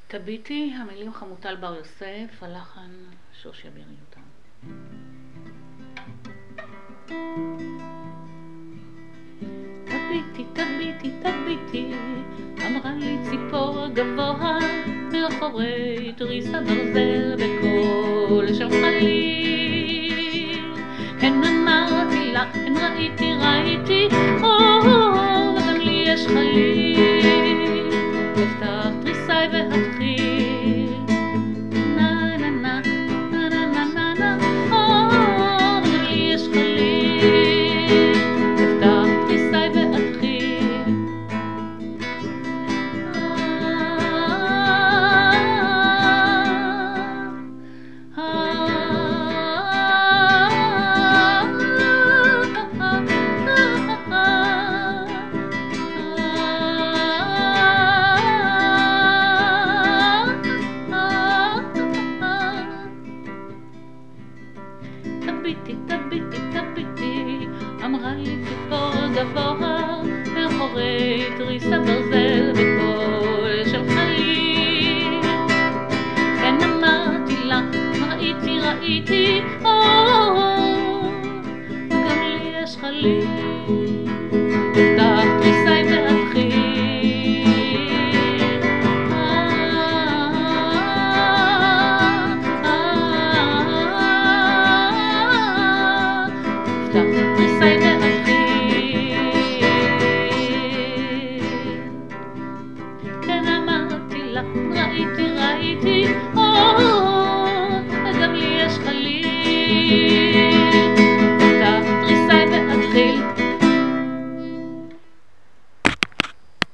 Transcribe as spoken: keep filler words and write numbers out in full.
תביטי, המילים חמוטל בר יוסף, הלחן שושיה בריותם. תביטי, תביטי, תביטי, אמרה לי ציפור גבוה מאחורי תריס הברזל בקול של חליל. כן אמרתי לה, כן ראיתי, ראיתי, וגם לי יש חליל. אפתח תריסי והתחיל, נה נה נה נה נה נה נה נה, וגם לי יש חליל. אפתח תריסי והתחיל, תביטי, תביטי, תביטי, אמרה לי ציפור גבוה מאחורי תריס הברזל בקול של חליל. כן אמרתי לה, ראיתי, ראיתי, וגם לי יש חליל. אפתח תריסי ואתחיל, אפתח תריסי ואתחיל. כן אמרתי לה, ראיתי, ראיתי,